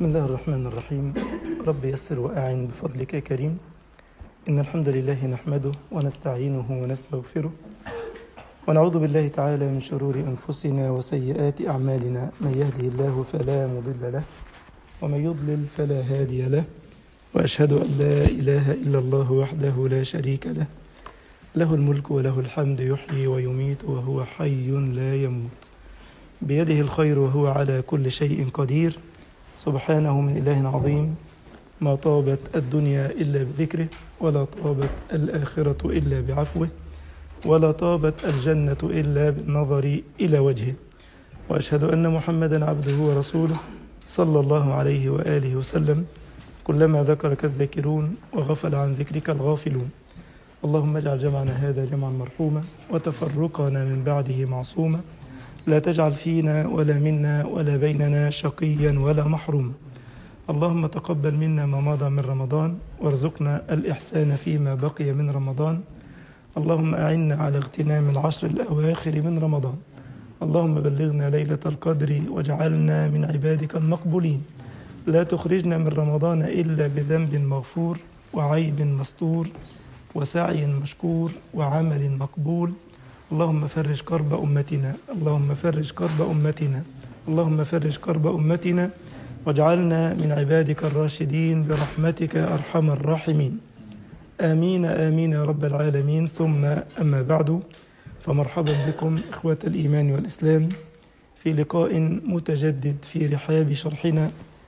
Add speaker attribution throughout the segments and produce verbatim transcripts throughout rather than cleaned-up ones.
Speaker 1: بسم الله الرحمن الرحيم. رب يسر وأعن بفضلك يا كريم. إن الحمد لله نحمده ونستعينه ونستغفره ونعوذ بالله تعالى من شرور أنفسنا وسيئات أعمالنا. من يهده الله فلا مضل له ومن يضلل فلا هادي له، وأشهد أن لا إله إلا الله وحده لا شريك له، له الملك وله الحمد، يحيي ويميت وهو حي لا يموت، بيده الخير وهو على كل شيء قدير. سبحانه من إله عظيم، ما طابت الدنيا إلا بذكره، ولا طابت الآخرة إلا بعفوه، ولا طابت الجنة إلا بالنظر إلى وجهه. وأشهد أن محمدا عبده ورسوله صلى الله عليه وآله وسلم. كلما ذكرك الذاكرون وغفل عن ذكرك الغافلون. اللهم اجعل جمعنا هذا جمعا مرحوما، وتفرقنا من بعده معصوما، لا تجعل فينا ولا منا ولا بيننا شقيا ولا محروما. اللهم تقبل منا ما مضى من رمضان، وارزقنا الإحسان فيما بقي من رمضان. اللهم أعنا على اغتنام العشر الأواخر من رمضان. اللهم بلغنا ليلة القدر واجعلنا من عبادك المقبولين. لا تخرجنا من رمضان إلا بذنب مغفور وعيب مستور وسعي مشكور وعمل مقبول. اللهم فرج كرب أمتنا، اللهم فرج كرب أمتنا، اللهم فرج كرب أمتنا، واجعلنا من عبادك الراشدين برحمتك أرحم الراحمين. آمين آمين يا رب العالمين. ثم أما بعد، فمرحبا بكم إخوة الإيمان والإسلام في لقاء متجدد في رحاب شرحنا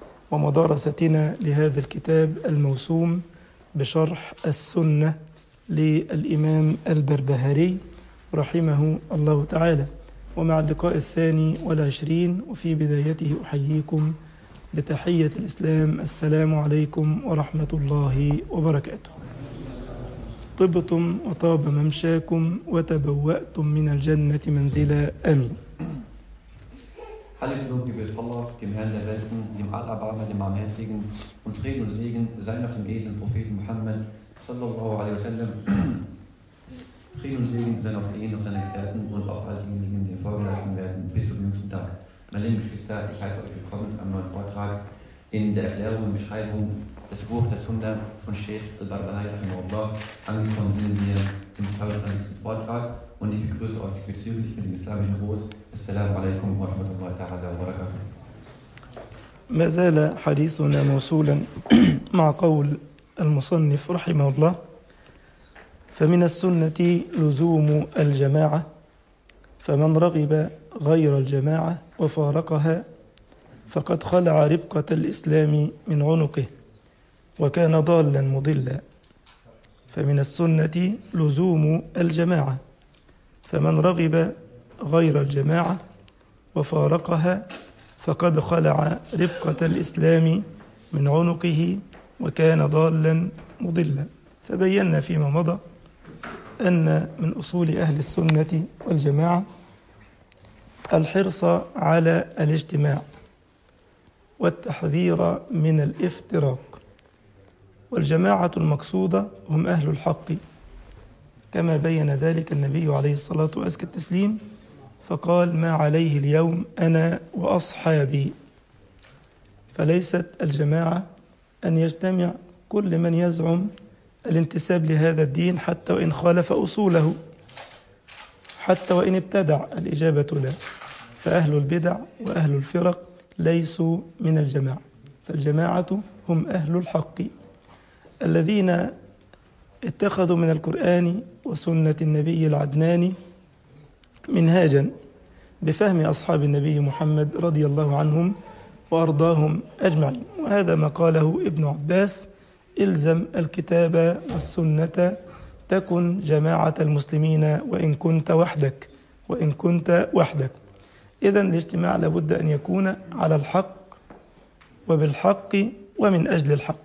Speaker 1: ومدارستنا لهذا الكتاب الموسوم بشرح السنة للإمام البربهاري رحمه الله تعالى. ومع اللقاء الثاني والعشرين، وفي بدايته أحييكم بتحية الإسلام: السلام عليكم ورحمة الله وبركاته. طبتم وطاب ممشاكم وتبوأتم من الجنة منزلا. آمين.
Speaker 2: Alles Lob gebührt Allah, dem Herrn der Welten, dem Allerbarmer, dem Barmherzigen, und Frieden und Segen seien auf dem edlen Propheten Muhammad sallallahu alaihi wasallam. Frieden und Segen seien auf ihn, auf seine Gefährten und auf all diejenigen, die vorgelassen werden bis zum jüngsten Tag. Meine lieben Geschwister, ich heiße euch willkommen zu einem neuen Vortrag in der Erklärung und Beschreibung des Buch des Sunna von Sheikh al-Barbahari rahimahullah. Angekommen sind wir im zweiundzwanzigsten Vortrag und ich begrüße euch bezüglich mit dem islamischen Gruß. Assalamu alaikum wa rahmatullahi ta'ala wa barakatuh.
Speaker 1: ما زال حديثنا موصولا مع قول المصنف رحمه الله: فمن السنة لزوم الجماعة، فمن رغب غير الجماعة وفارقها فقد خلع ربقة الإسلام من عنقه وكان ضالا مضلا. فمن السنة لزوم الجماعة، فمن رغب غير الجماعة وفارقها فقد خلع ربقة الإسلام من عنقه وكان ضالا مضلا. فبينا فيما مضى أن من أصول أهل السنة والجماعة الحرص على الاجتماع والتحذير من الافتراق، والجماعة المقصودة هم أهل الحق كما بين ذلك النبي عليه الصلاة وأزكى التسليم، فقال: ما عليه اليوم أنا وأصحابي. فليست الجماعة أن يجتمع كل من يزعم الانتساب لهذا الدين حتى وإن خالف أصوله، حتى وإن ابتدع، الإجابة لا. فأهل البدع وأهل الفرق ليسوا من الجماعة، فالجماعة هم أهل الحق الذين اتخذوا من القرآن وسنة النبي العدناني منهاجا بفهم أصحاب النبي محمد رضي الله عنهم وأرضاهم أجمعين. وهذا ما قاله ابن عباس: إلزم الكتاب والسنة تكن جماعة المسلمين وإن كنت وحدك وإن كنت وحدك. إذن الاجتماع لابد أن يكون على الحق وبالحق ومن أجل الحق.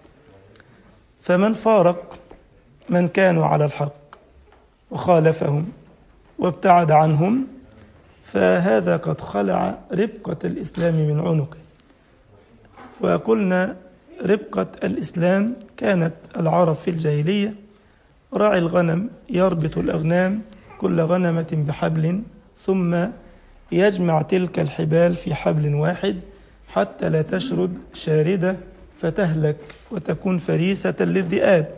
Speaker 1: فمن فارق من كانوا على الحق وخالفهم وابتعد عنهم فهذا قد خلع ربقة الإسلام من عنقه. وقلنا ربقة الإسلام كانت العرب في الجاهلية راعي الغنم يربط الأغنام كل غنمة بحبل، ثم يجمع تلك الحبال في حبل واحد حتى لا تشرد شاردة فتهلك وتكون فريسة للذئاب.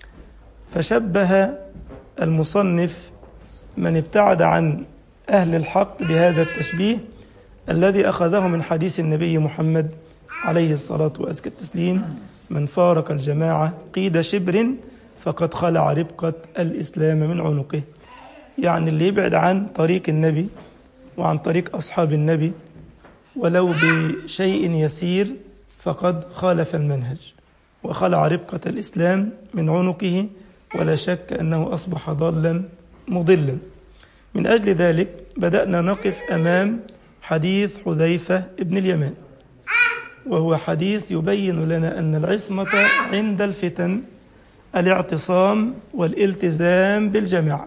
Speaker 1: فشبه المصنف من ابتعد عن أهل الحق بهذا التشبيه الذي أخذه من حديث النبي محمد عليه الصلاة وأزكى التسليم: من فارق الجماعة قيد شبر فقد خلع ربقة الإسلام من عنقه. يعني اللي يبعد عن طريق النبي وعن طريق أصحاب النبي ولو بشيء يسير فقد خالف المنهج وخلع ربقة الإسلام من عنقه، ولا شك أنه أصبح ضالا مضلا. من أجل ذلك بدأنا نقف أمام حديث حذيفة ابن اليمان، وهو حديث يبين لنا أن العصمة عند الفتن الاعتصام والالتزام بالجماعة.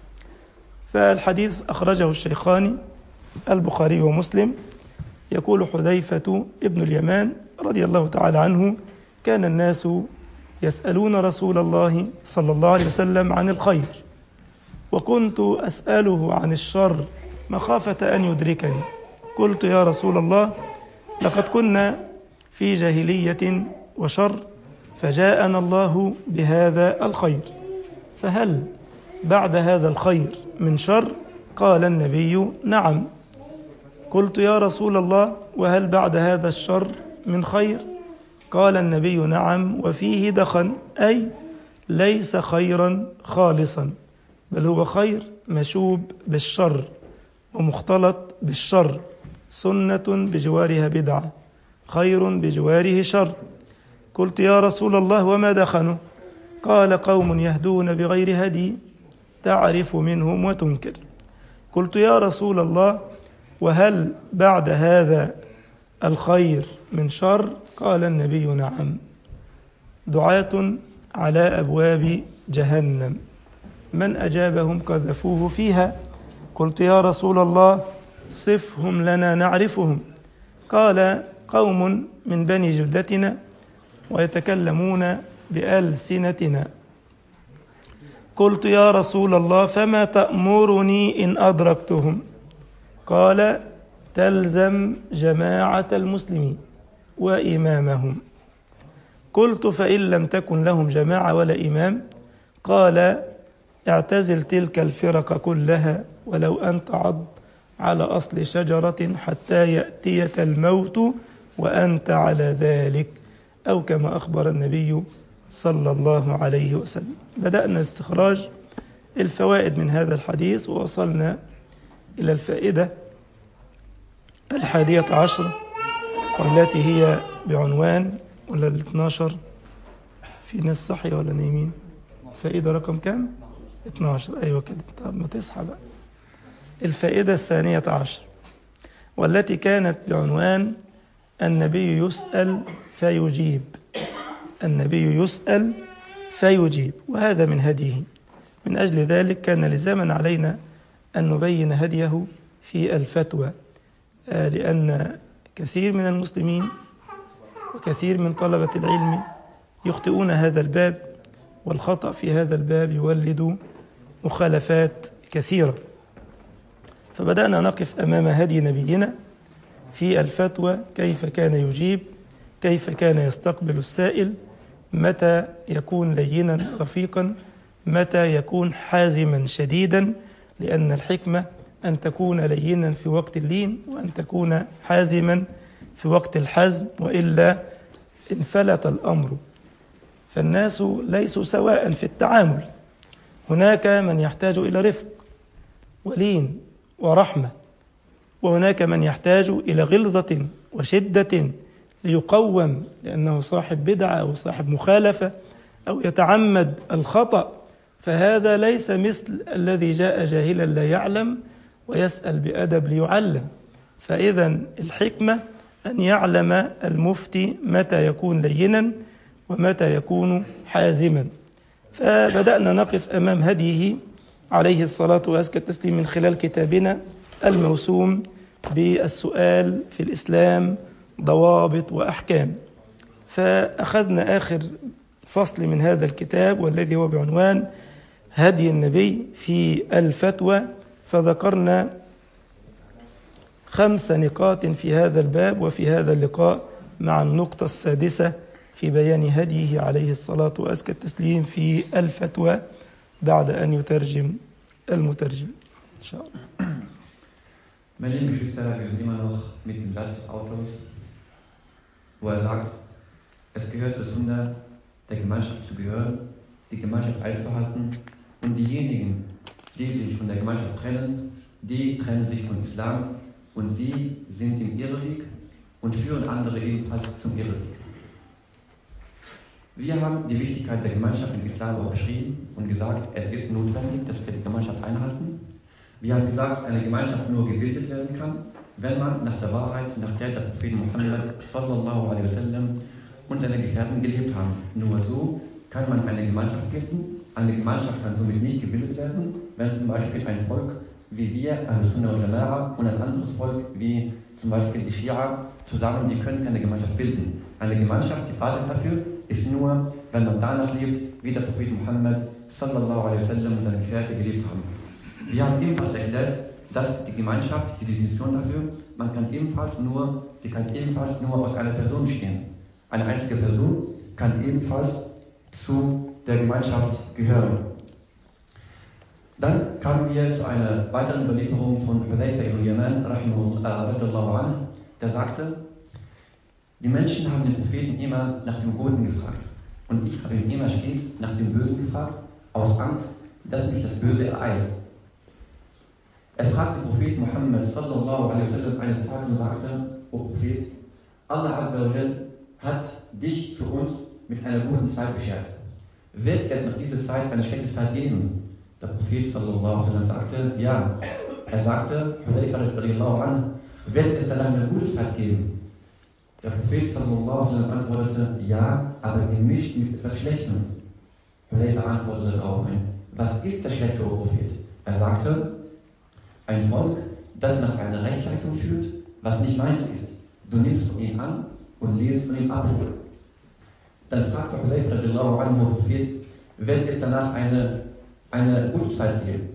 Speaker 1: فالحديث أخرجه الشيخان البخاري ومسلم. يقول حذيفة ابن اليمان رضي الله تعالى عنه: كان الناس يسألون رسول الله صلى الله عليه وسلم عن الخير، وكنت أسأله عن الشر مخافة أن يدركني. قلت: يا رسول الله، لقد كنا في جاهلية وشر، فجاءنا الله بهذا الخير، فهل بعد هذا الخير من شر؟ قال النبي: نعم. قلت: يا رسول الله، وهل بعد هذا الشر من خير؟ قال النبي: نعم، وفيه دخن، أي ليس خيرا خالصا، بل هو خير مشوب بالشر ومختلط بالشر، سنة بجوارها بدعة، خير بجواره شر. قلت: يا رسول الله، وما دخنه؟ قال: قوم يهدون بغير هدي تعرف منهم وتنكر. قلت: يا رسول الله، وهل بعد هذا الخير من شر؟ قال النبي: نعم، دعاة على أبواب جهنم، من أجابهم قذفوه فيها. قلت: يا رسول الله، صفهم لنا نعرفهم. قال: قوم من بني جلدتنا ويتكلمون بألسنتنا. قلت: يا رسول الله، فما تأمرني إن أدركتهم؟ قال: تلزم جماعة المسلمين وإمامهم. قلت: فإن لم تكن لهم جماعة ولا إمام؟ قال: اعتزل تلك الفرق كلها ولو أن تعض على أصل شجرة حتى يأتيك الموت وأنت على ذلك، أو كما أخبر النبي صلى الله عليه وسلم. بدأنا استخراج الفوائد من هذا الحديث، ووصلنا إلى الفائدة الحادية عشرة، والتي هي بعنوان، ولا الاثناشر؟ في ناس صحية ولا نايمين؟ فائدة رقم كم؟ اثناشر. أيوة كده. طب ما تصحى بقى. الفائدة الثانية عشر، والتي كانت بعنوان النبي يسأل فيجيب. النبي يسأل فيجيب، وهذا من هديه. من أجل ذلك كان لزاما علينا أن نبين هديه في الفتوى، لأن كثير من المسلمين وكثير من طلبة العلم يخطئون هذا الباب، والخطأ في هذا الباب يولد مخالفات كثيرة. فبدأنا نقف أمام هدي نبينا في الفتوى، كيف كان يجيب، كيف كان يستقبل السائل، متى يكون لينا رفيقا، متى يكون حازما شديدا، لأن الحكمة أن تكون لينا في وقت اللين، وأن تكون حازما في وقت الحزم، وإلا انفلت الأمر. فالناس ليسوا سواء في التعامل، هناك من يحتاج إلى رفق ولين ورحمة، وهناك من يحتاج إلى غلظة وشدة ليقوم، لأنه صاحب بدعة أو صاحب مخالفة أو يتعمد الخطأ. فهذا ليس مثل الذي جاء جاهلا لا يعلم ويسأل بأدب ليعلم. فإذا الحكمة أن يعلم المفتي متى يكون لينا ومتى يكون حازما. فبدأنا نقف أمام هديه عليه الصلاة وأزكى التسليم من خلال كتابنا الموسوم بالسؤال في الإسلام ضوابط وأحكام. فأخذنا آخر فصل من هذا الكتاب، والذي هو بعنوان هدي النبي في الفتوى، فذكرنا خمس نقاط في هذا الباب وفي هذا اللقاء مع النقطة السادسة في بيان هديه عليه الصلاة وأزكى التسليم في الفتوى بعد أن يترجم المترجم إن شاء الله.
Speaker 2: Meine lieben Geschwister, wir sind immer noch mit dem Satz des Autors, wo er sagt, es gehört zur Sünde, der Gemeinschaft zu gehören, die Gemeinschaft einzuhalten und diejenigen, die sich von der Gemeinschaft trennen, die trennen sich von Islam und sie sind im Irrweg und führen andere ebenfalls zum Irrweg. Wir haben die Wichtigkeit der Gemeinschaft im Islam auch beschrieben und gesagt, es ist notwendig, dass wir die Gemeinschaft einhalten. Wir haben gesagt, dass eine Gemeinschaft nur gebildet werden kann, wenn man nach der Wahrheit, nach der der Prophet Muhammad sallallahu alaihi wasallam und seine Gefährten gelebt haben. Nur so kann man eine Gemeinschaft bilden. Eine Gemeinschaft kann somit nicht gebildet werden, wenn zum Beispiel ein Volk wie wir, Al-Sunnah und Jama'a, und ein anderes Volk wie zum Beispiel die Schia zusammen, die können keine Gemeinschaft bilden. Eine Gemeinschaft, die Basis dafür, ist nur, wenn man danach lebt, wie der Prophet Muhammad sallallahu alaihi wasallam und seine Gefährten gelebt haben. Wir haben ebenfalls erklärt, dass die Gemeinschaft, die Definition dafür, man kann ebenfalls nur, die kann ebenfalls nur aus einer Person bestehen. Eine einzige Person kann ebenfalls zu der Gemeinschaft gehören. Dann kamen wir zu einer weiteren Überlieferung von Hudayfa ibn Yaman, radiyallahu anhu, der sagte, die Menschen haben den Propheten immer nach dem Guten gefragt und ich habe ihn immer stets nach dem Bösen gefragt, aus Angst, dass mich das Böse ereilt. Er fragte den Propheten Muhammad sallallahu alaihi wasallam eines Tages und sagte, O Prophet, Allah Azza wa Jal hat dich zu uns mit einer guten Zeit beschert. Wird es nach dieser Zeit eine schlechte Zeit geben? Der Prophet sallallahu alaihi wasallam sagte, ja. Er sagte, Hudayfa radiyallahu anhu, wird es danach eine gute Zeit geben? Der Prophet sallallahu alaihi wasallam antwortete, ja, aber gemischt mit etwas Schlechtem. Hudayfa antwortete daraufhin, was ist das Schlechte, O Prophet? Er sagte, ein Volk, das nach einer Rechtsleitung führt, was nicht meins ist. Du nimmst von ihm an und lehnst von ihm ab. Dann fragte Hudayfa radiyallahu anhu, O Prophet, wird es danach eine, eine gute Zeit geben?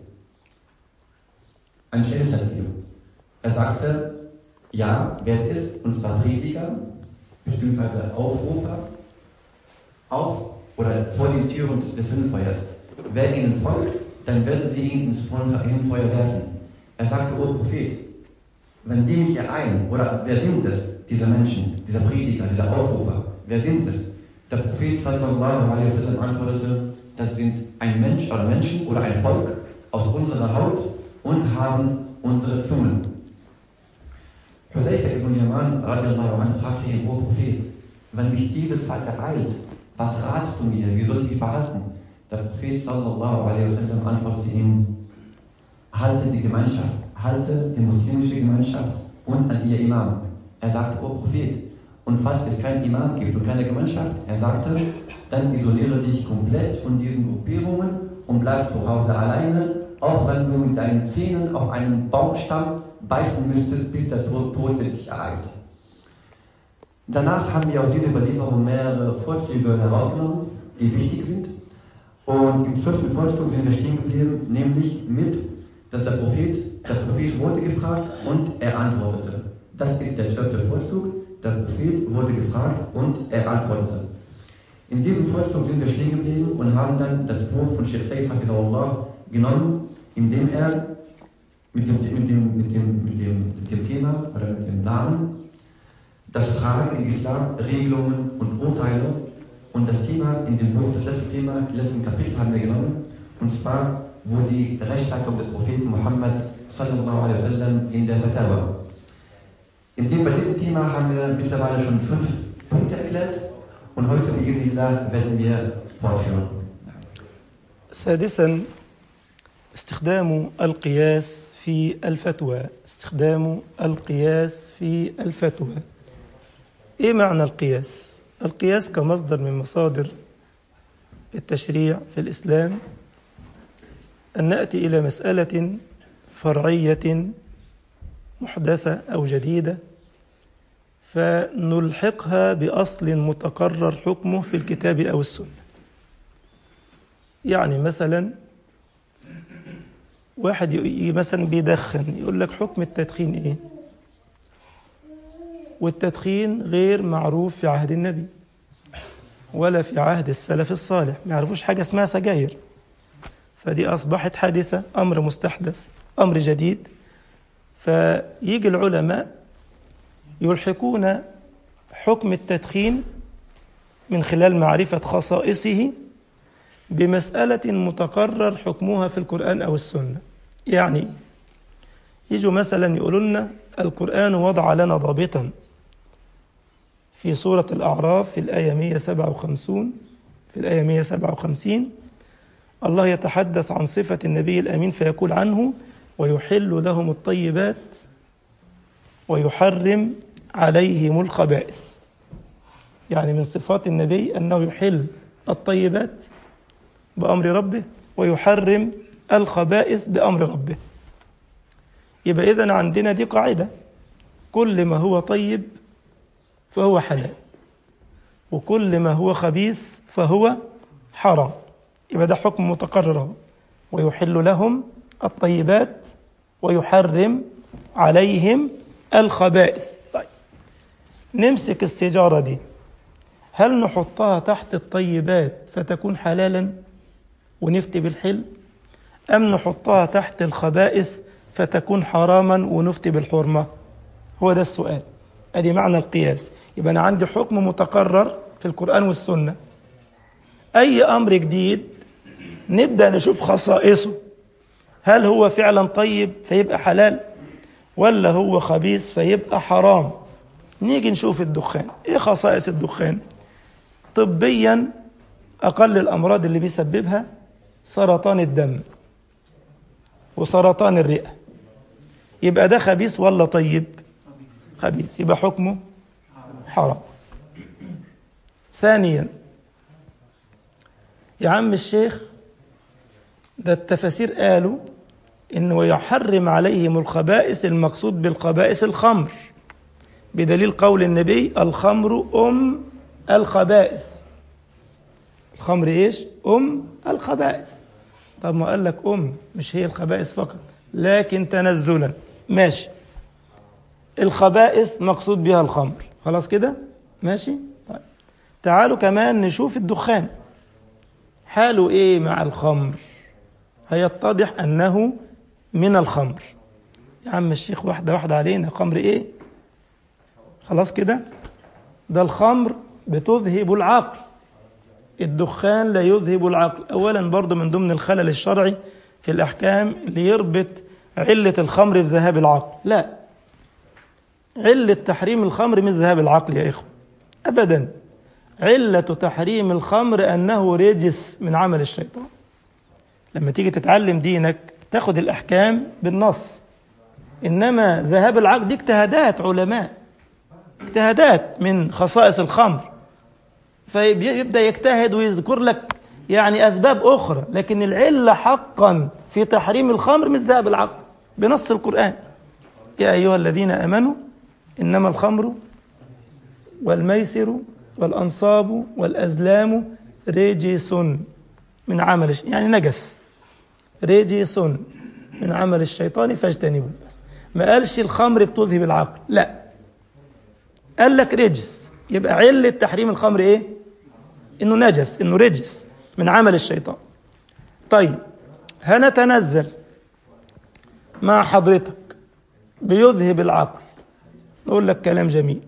Speaker 2: Eine schöne Zeit geben? Er sagte, ja, wird es, und zwar Prediger, beziehungsweise Aufrufer, auf oder vor den Türen des, des Höllenfeuers. Wer ihnen folgt, dann werden sie ihn ins Höllenfeuer werfen. Er sagte, O Prophet, wenn die mich ereilen, oder wer sind es, diese Menschen, dieser Prediger, dieser Aufrufer, wer sind es? Der Prophet sallallahu alaihi wasallam antwortete, das sind ein Mensch oder Menschen oder ein Volk aus unserer Haut und haben unsere Zungen. Hudayfa ibn Yaman radiyallahu anhu fragte ihn, O Prophet, wenn mich diese Zeit ereilt, was ratst du mir, wie soll ich mich verhalten? Der Prophet sallallahu alaihi wasallam antwortete ihm, halte die Gemeinschaft, halte die muslimische Gemeinschaft und an ihr Imam. Er sagte, O Prophet, und falls es keinen Imam gibt und keine Gemeinschaft, er sagte, dann isoliere dich komplett von diesen Gruppierungen und bleib zu Hause alleine, auch wenn du mit deinen Zähnen auf einen Baumstamm beißen müsstest, bis der Tod, Tod dich ereilt. Danach haben wir aus dieser Überlieferung mehrere Vorzüge herausgenommen, die wichtig sind. Und im zwölften Vorzug sind wir stehen geblieben, nämlich mit, dass der Prophet, der Prophet wurde gefragt und er antwortete. Das ist der zwölfte Vorzug. Der Prophet wurde gefragt und er antwortete. In diesem Vorzug sind wir stehen geblieben und haben dann das Buch von Sheikh Said Hafidahullah genommen, in dem er mit dem, mit, dem, mit, dem, mit, dem, mit dem Thema oder mit dem Namen das Fragen im Islam, Regelungen und Urteile und das Thema in dem Buch, das letzte Thema, die letzten Kapitel haben wir genommen, und zwar wo die Rechtsleitung des Propheten Muhammad sallallahu alaihi wasallam in der Fatawa. In dem, bei diesem Thema haben wir mittlerweile schon fünf Punkte erklärt und heute bi'idhnillah werden wir fortführen.
Speaker 1: سادسا استخدام القياس في الفتوى استخدام القياس في الفتوى ايه معنى القياس؟ القياس كمصدر من مصادر التشريع في الإسلام أن نأتي إلى مسألة فرعية محدثة أو جديدة فنلحقها بأصل متقرر حكمه في الكتاب أو السنة. يعني مثلا واحد مثلا بيدخن، يقول لك حكم التدخين إيه؟ والتدخين غير معروف في عهد النبي ولا في عهد السلف الصالح، ما يعرفوش حاجة اسمها سجاير. فدي أصبحت حادثة، أمر مستحدث، أمر جديد. فيجي العلماء يلحقون حكم التدخين من خلال معرفة خصائصه بمسألة متقرر حكمها في القرآن أو السنة. يعني يجوا مثلا يقولوا لنا القرآن وضع لنا ضابطا في سورة الأعراف في الآية مئة وسبعة وخمسين في الآية مئة وسبعة وخمسين الله يتحدث عن صفة النبي الأمين فيقول عنه: ويحل لهم الطيبات ويحرم عليهم الخبائث. يعني من صفات النبي أنه يحل الطيبات بأمر ربه ويحرم الخبائث بأمر ربه. يبقى إذن عندنا دي قاعدة: كل ما هو طيب فهو حلال، وكل ما هو خبيث فهو حرام. يبقى ده حكم متقرر: ويحل لهم الطيبات ويحرم عليهم الخبائث. طيب نمسك السيجارة دي، هل نحطها تحت الطيبات فتكون حلالا ونفتي بالحل، أم نحطها تحت الخبائث فتكون حراما ونفتي بالحرمة؟ هو ده السؤال. أدي معنى القياس. يبقى أنا عندي حكم متقرر في القرآن والسنة، أي أمر جديد نبدأ نشوف خصائصه، هل هو فعلا طيب فيبقى حلال ولا هو خبيث فيبقى حرام. نيجي نشوف الدخان، إيه خصائص الدخان؟ طبيا أقل الأمراض اللي بيسببها سرطان الدم وسرطان الرئة. يبقى ده خبيث ولا طيب؟ خبيث، يبقى حكمه حرام. ثانيا يا عم الشيخ، ده التفاسير قالوا إنه يحرم عليهم الخبائث، المقصود بالخبائث الخمر، بدليل قول النبي: الخمر أم الخبائث. الخمر إيش؟ أم الخبائث. طب ما قال لك أم، مش هي الخبائث فقط، لكن تنزلا. ماشي، الخبائث مقصود بها الخمر، خلاص كده ماشي. طيب تعالوا كمان نشوف الدخان، حاله إيه مع الخمر؟ هيتضح أنه من الخمر. يا عم الشيخ واحدة واحدة علينا، خمر إيه؟ خلاص كده، ده الخمر بتذهب العقل، الدخان لا يذهب العقل. أولا برضو من ضمن الخلل الشرعي في الأحكام اللي يربط علة الخمر بذهاب العقل. لا، علة تحريم الخمر من ذهاب العقل يا إخوة، أبدا. علة تحريم الخمر أنه رجس من عمل الشيطان. لما تيجي تتعلم دينك تاخد الأحكام بالنص، إنما ذهاب العقل دي اجتهادات علماء، اجتهادات من خصائص الخمر، فيبدأ يجتهد ويذكر لك يعني أسباب أخرى، لكن العلة حقا في تحريم الخمر مش ذهاب العقل بنص القرآن: يا أيها الذين آمنوا إنما الخمر والميسر والأنصاب والأزلام رجس من عمل، يعني نجس، رجس من عمل الشيطان فاجتنبوه. بس ما قالش الخمر بتذهب العقل، لا، قال لك رجس. يبقى علة تحريم الخمر إيه؟ إنه نجس، إنه رجس من عمل الشيطان. طيب هنتنزل مع حضرتك بيذهب العقل، نقول لك كلام جميل: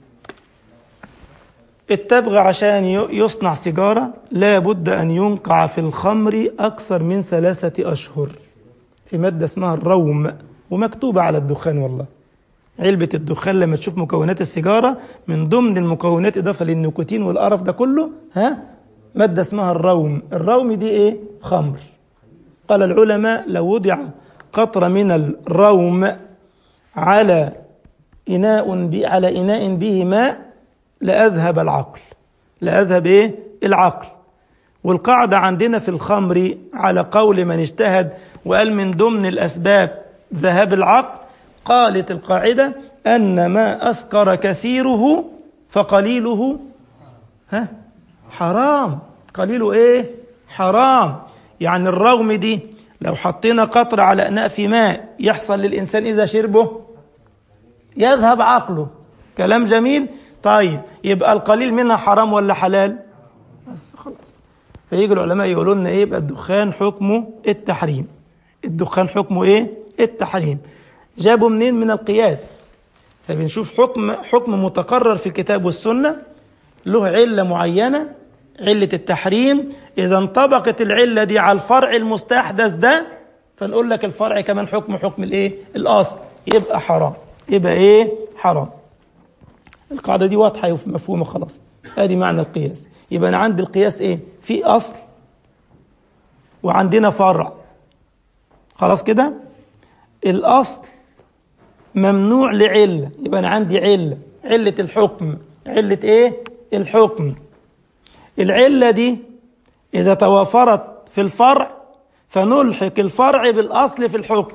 Speaker 1: التبغ عشان يصنع سيجارة لا بد أن ينقع في الخمر أكثر من ثلاثة أشهر في مادة اسمها الروم، ومكتوبة على الدخان. والله علبة الدخان لما تشوف مكونات السيجارة من ضمن المكونات إضافة للنيكوتين والقرف ده كله، ها، مادة اسمها الروم. الروم دي إيه؟ خمر. قال العلماء: لو وضع قطرة من الروم على إناء بي على إناء به ماء لأذهب العقل، لأذهب إيه؟ العقل. والقاعدة عندنا في الخمر على قول من اجتهد وقال من ضمن الأسباب ذهاب العقل، قالت القاعدة: أن ما أسكر كثيره فقليله ها حرام. قليله إيه؟ حرام. يعني الروم دي لو حطينا قطرة على إناء في ماء، يحصل للإنسان إذا شربه يذهب عقله، كلام جميل. طيب يبقى القليل منها حرام ولا حلال؟ بس خلاص. فيجي العلماء يقولوا لنا ايه؟ يبقى الدخان حكمه التحريم. الدخان حكمه ايه؟ التحريم. جابوا منين؟ من القياس. فبنشوف حكم حكم متقرر في الكتاب والسنة له علة معينة، علة التحريم. إذا انطبقت العلة دي على الفرع المستحدث ده فنقول لك الفرع كمان حكم حكم الايه؟ الأصل، يبقى حرام. يبقى ايه؟ حرام. القاعدة دي واضحة ومفهومة خلاص. ادي معنى القياس. يبقى أنا عندي القياس ايه؟ في أصل وعندنا فرع. خلاص كده؟ الأصل ممنوع لعلة، يبقى أنا عندي علة، علة الحكم. علة إيه؟ الحكم. العلة دي إذا توافرت في الفرع فنلحق الفرع بالأصل في الحكم.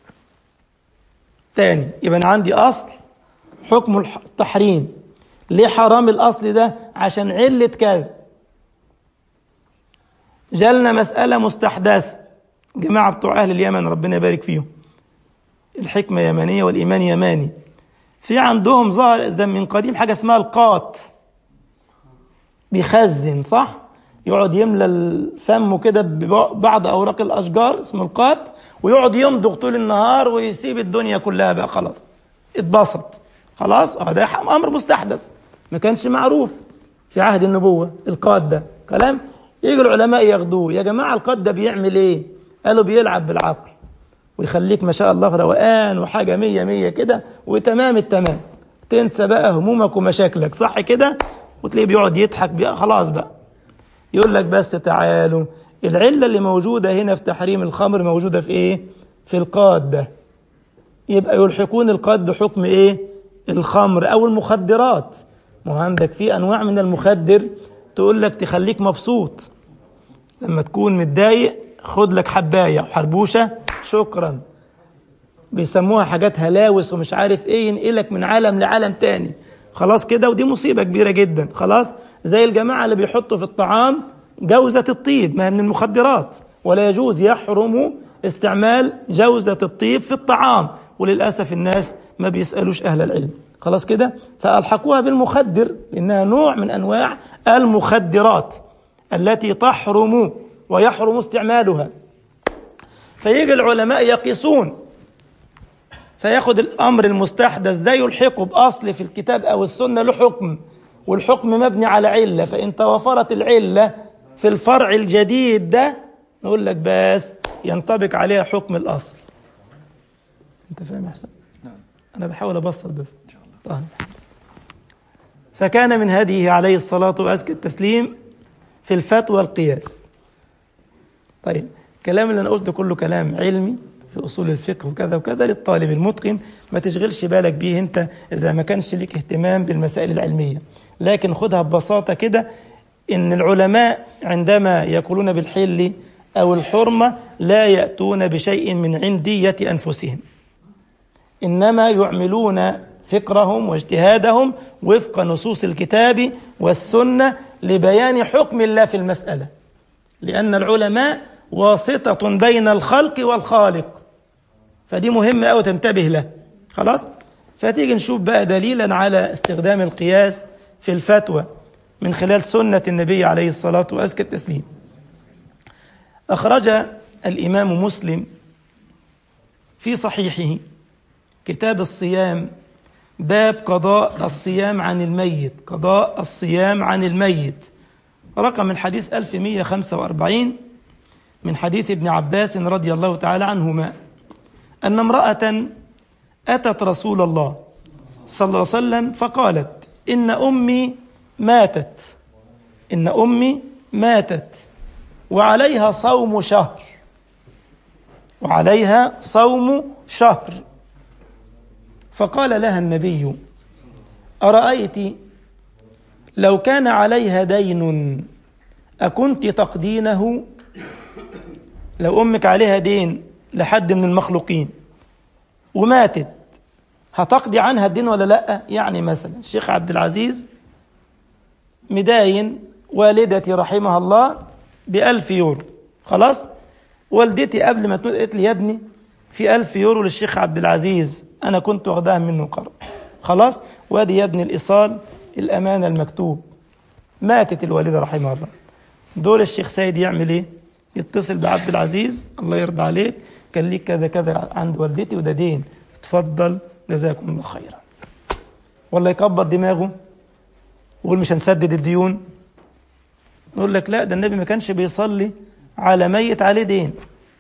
Speaker 1: تاني، يبقى أنا عندي أصل حكم التحريم. ليه حرام الأصل ده؟ عشان علة كذا. جالنا مسألة مستحدثة، جماعة بتوع أهل اليمن ربنا يبارك فيهم، الحكمة يمانية والإيمان يماني. في عندهم ظهر زي من قديم حاجة اسمها القاط، بيخزن، صح؟ يقعد يملى الفم كده ببعض أوراق الأشجار اسمه القاط، ويقعد يمضغ طول النهار ويسيب الدنيا كلها بقى خلاص اتبسط. خلاص اه ده أمر مستحدث ما كانش معروف في عهد النبوة. القاط ده كلام يجي العلماء ياخدوه. يا جماعة القاط ده بيعمل ايه؟ قالوا بيلعب بالعقل ويخليك ما شاء الله روقان وحاجة مية مية كده وتمام التمام، تنسى بقى همومك ومشاكلك، صح كده؟ وتلاقيه بيقعد يضحك بقى خلاص بقى. يقول لك بس تعالوا، العلة اللي موجودة هنا في تحريم الخمر موجودة في ايه؟ في القاط ده. يبقى يلحقون القاط بحكم ايه؟ الخمر او المخدرات. ما هو عندك في انواع من المخدر تقول لك تخليك مبسوط، لما تكون متضايق خد لك حباية وحربوشة شكرا، بيسموها حاجات هلاوس ومش عارف ايه، ينقلك من عالم لعالم تاني. خلاص كده؟ ودي مصيبة كبيرة جدا. خلاص زي الجماعة اللي بيحطوا في الطعام جوزة الطيب، ما هي من المخدرات، ولا يجوز، يحرم استعمال جوزة الطيب في الطعام. وللأسف الناس ما بيسألوش أهل العلم. خلاص كده؟ فألحقوها بالمخدر لأنها نوع من أنواع المخدرات التي تحرم ويحرم استعمالها. فيجي العلماء يقيسون، فياخد الأمر المستحدث ده يلحقه بأصل في الكتاب أو السنة له حكم، والحكم مبني على علة. فإن توافرت العلة في الفرع الجديد ده نقول لك بس ينطبق عليها حكم الأصل. أنت فاهم يا حسن؟
Speaker 2: نعم.
Speaker 1: أنا بحاول أبسط بس إن شاء الله. طيب. فكان من هديه عليه الصلاة وأزكى التسليم في الفتوى القياس. طيب الكلام اللي أنا قلته كله كلام علمي في أصول الفقه وكذا وكذا للطالب المتقن، ما تشغلش بالك بيه أنت إذا ما كانش لك اهتمام بالمسائل العلمية، لكن خدها ببساطة كده. إن العلماء عندما يقولون بالحل أو الحرمة لا يأتون بشيء من عندية أنفسهم، إنما يعملون فكرهم واجتهادهم وفق نصوص الكتاب والسنة لبيان حكم الله في المسألة، لأن العلماء واسطة بين الخلق والخالق، فدي مهمة أو تنتبه له. خلاص؟ فتيجي نشوف بقى دليلا على استخدام القياس في الفتوى من خلال سنة النبي عليه الصلاة وأزكى التسليم. أخرج الإمام مسلم في صحيحه كتاب الصيام باب قضاء الصيام عن الميت، قضاء الصيام عن الميت، رقم الحديث ألف ومئة وخمسة وأربعين، من حديث ابن عباس رضي الله تعالى عنهما أن امرأة أتت رسول الله صلى الله عليه وسلم فقالت إن أمي ماتت إن أمي ماتت وعليها صوم شهر وعليها صوم شهر فقال لها النبي أرأيت لو كان عليها دين أكنت تقدينه؟ لو أمك عليها دين لحد من المخلوقين وماتت هتقضي عنها الدين ولا لأ؟ يعني مثلا الشيخ عبد العزيز مداين والدتي رحمها الله بألف يورو، خلاص؟ والدتي قبل ما تموت قالت لي يا ابني في ألف يورو للشيخ عبد العزيز أنا كنت واخداها منه قرض، خلاص. وادي يا ابن الإيصال الأمانة المكتوب. ماتت الوالدة رحمها الله، دول الشيخ سيد يعمل ايه؟ يتصل بعبد العزيز الله يرضى عليك، كان ليك كذا كذا عند والدتي وده دين، اتفضل جزاكم الله خيرا. والله يكبر دماغه ويقول مش هنسدد الديون. نقول لك لا، ده النبي ما كانش بيصلي على ميت عليه دين.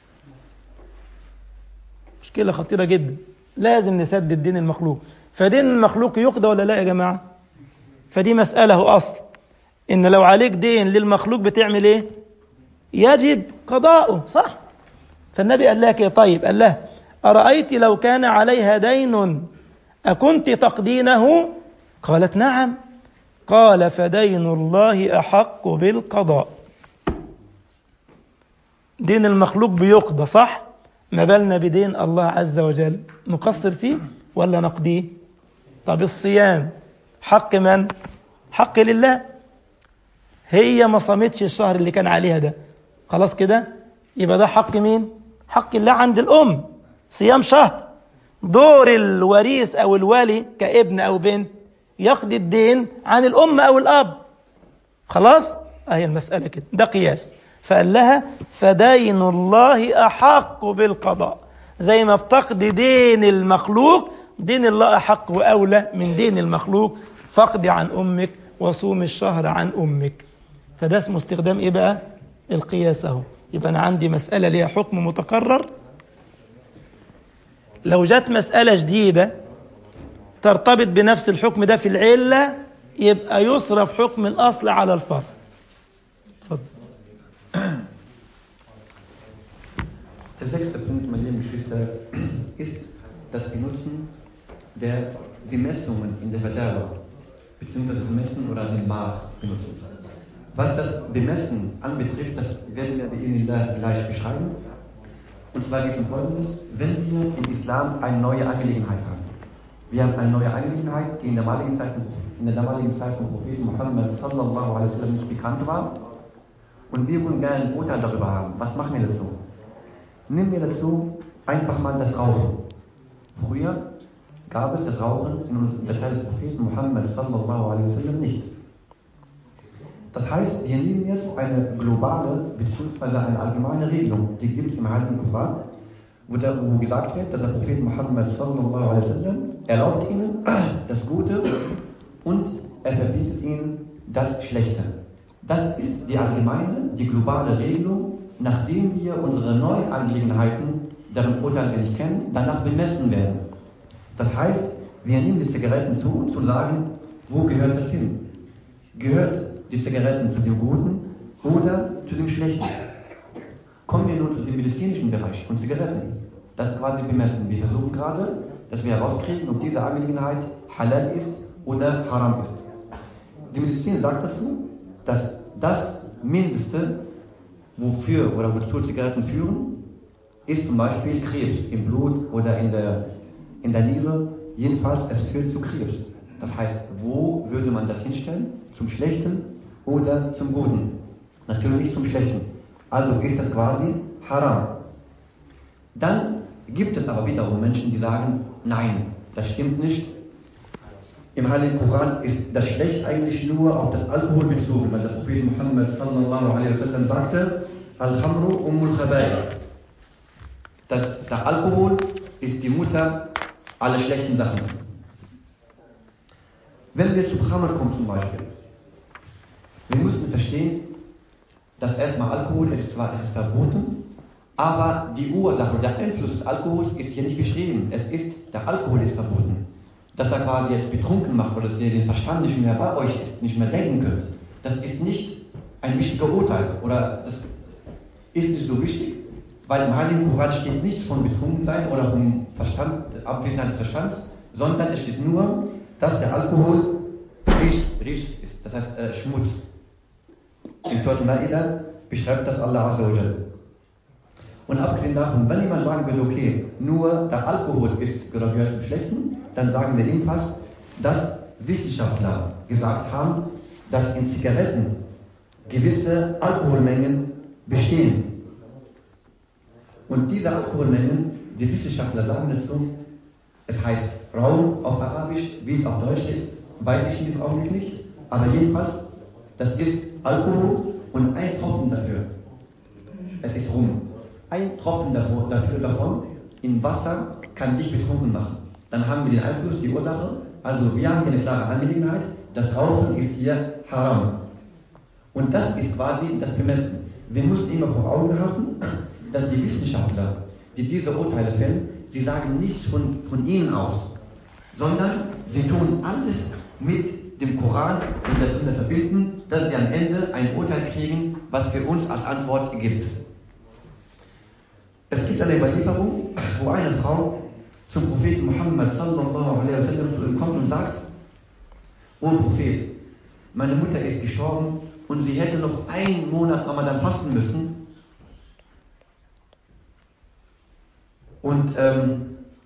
Speaker 1: مشكلة خطيرة جدا، لازم نسدد دين المخلوق. فدين المخلوق يقضى ولا لا يا جماعة؟ فدي مسألة هو أصل، إن لو عليك دين للمخلوق بتعمل إيه؟ يجب قضاؤه، صح؟ فالنبي قال لك إيه طيب؟ قال له أرأيت لو كان عليها دين أكنت تقضينه؟ قالت نعم. قال فدين الله أحق بالقضاء. دين المخلوق بيقضى صح؟ ما بالنا بدين الله عز وجل، نقصر فيه ولا نقضيه؟ طب الصيام حق من؟ حق لله. هي ما صامتش الشهر اللي كان عليها ده، خلاص كده يبقى ده حق مين؟ حق الله عند الأم، صيام شهر. دور الوريث أو الوالي كابن أو بنت يقضي الدين عن الأم أو الأب. خلاص؟ أهي المسألة كده، ده قياس. فقال لها فدين الله أحق بالقضاء، زي ما بتقضي دين المخلوق دين الله أحق وأولى من دين المخلوق، فاقضي عن أمك وصوم الشهر عن أمك. فده اسمه استخدام إيه بقى؟ القياس أهو. يبقى أنا عندي مسألة ليها حكم متكرر، لو جت مسألة جديدة ترتبط بنفس الحكم ده في العلة يبقى يصرف حكم الأصل على الفرع. اتفضل.
Speaker 2: Der sechste Punkt, meine lieben Geschwister, ist das Benutzen der Bemessungen in der Verteilung, beziehungsweise das Messen oder den Maß benutzen. Was das Bemessen anbetrifft, das werden wir Ihnen gleich beschreiben. Und zwar geht es um Folgendes: Wenn wir im Islam eine neue Angelegenheit haben, wir haben eine neue Angelegenheit, die in der damaligen Zeit, in der damaligen Zeit vom Propheten Muhammad sallallahu alaihi wasallam nicht bekannt war, und wir wollen gerne ein Urteil darüber haben. Was machen wir dazu? Nehmen wir dazu einfach mal das Rauchen. Früher gab es das Rauchen in der Zeit des Propheten Muhammad sallallahu alaihi wasallam nicht. Das heißt, wir nehmen jetzt eine globale bzw. eine allgemeine Regelung, die gibt es im Heiligen Koran, wo, da, wo gesagt wird, dass der Prophet Muhammad sallallahu alaihi wasallam erlaubt ihnen das Gute und er verbietet ihnen das Schlechte. Das ist die allgemeine, die globale Regelung, nachdem wir unsere neuen Angelegenheiten, deren Urteil wir nicht kennen, danach bemessen werden. Das heißt, wir nehmen die Zigaretten zu, um zu sagen, wo gehört das hin? Gehört die Zigaretten zu dem Guten oder zu dem Schlechten? Kommen wir nun zu dem medizinischen Bereich von Zigaretten. Das quasi bemessen. Wir versuchen gerade, dass wir herauskriegen, ob diese Angelegenheit halal ist oder haram ist. Die Medizin sagt dazu, dass das Mindeste, wofür oder wozu Zigaretten führen, ist zum Beispiel Krebs im Blut oder in der, in der Niere. Jedenfalls, es führt zu Krebs. Das heißt, wo würde man das hinstellen? Zum Schlechten oder zum Guten? Natürlich zum Schlechten. Also ist das quasi haram. Dann gibt es aber wiederum Menschen, die sagen, nein, das stimmt nicht. Im Heiligen Koran ist das Schlecht eigentlich nur auf das Alkohol bezogen, weil der Prophet Muhammad sallallahu alaihi wasallam sagte, Al-Khamru ummul Khaba'ith. dass der Alkohol ist die Mutter aller schlechten Sachen. Wenn wir zu Khamr kommen zum Beispiel, wir müssen verstehen, dass erstmal Alkohol ist zwar es ist verboten, aber die Ursache, der Einfluss des Alkohols ist hier nicht beschrieben. Es ist, der Alkohol ist verboten. Dass er quasi jetzt betrunken macht oder dass ihr den Verstand nicht mehr bei euch ist, nicht mehr denken könnt, das ist nicht ein wichtiger Urteil oder das ist nicht so wichtig, weil im Heiligen Koran steht nichts von Betrunkensein oder vom Verstand, Abwesenheit des Verstands, sondern es steht nur, dass der Alkohol Rijs ist, das heißt äh, Schmutz. In Surat Ma'idah beschreibt das Allah Azza wa Jalla. Und abgesehen davon, wenn jemand sagen will, okay, nur der Alkohol ist oder gehört zum Schlechten, dann sagen wir ebenfalls, dass Wissenschaftler gesagt haben, dass in Zigaretten gewisse Alkoholmengen bestehen. Und diese Alkoholmengen, die Wissenschaftler sagen dazu, es heißt Raum auf Arabisch, wie es auf Deutsch ist, weiß ich in diesem Augenblick nicht. Aber jedenfalls, das ist Alkohol und ein Tropfen dafür. Es ist Rum. Ein Tropfen davor, dafür davon in Wasser kann dich betrunken machen. Dann haben wir den Einfluss, die Ursache. Also wir haben hier eine klare Angelegenheit. Das Rauchen ist hier haram. Und das ist quasi das Bemessen. Wir müssen immer vor Augen haben, dass die Wissenschaftler, die diese Urteile fällen, sie sagen nichts von, von ihnen aus, sondern sie tun alles mit dem Koran und der Sunna verbinden, dass sie am Ende ein Urteil kriegen, was für uns als Antwort gilt. Es gibt eine Überlieferung, wo eine Frau zum Propheten Muhammad sallallahu alaihi wasallam zu ihm kommt und sagt: O Prophet, meine Mutter ist gestorben und sie hätte noch einen Monat Ramadan fasten müssen. Und ähm,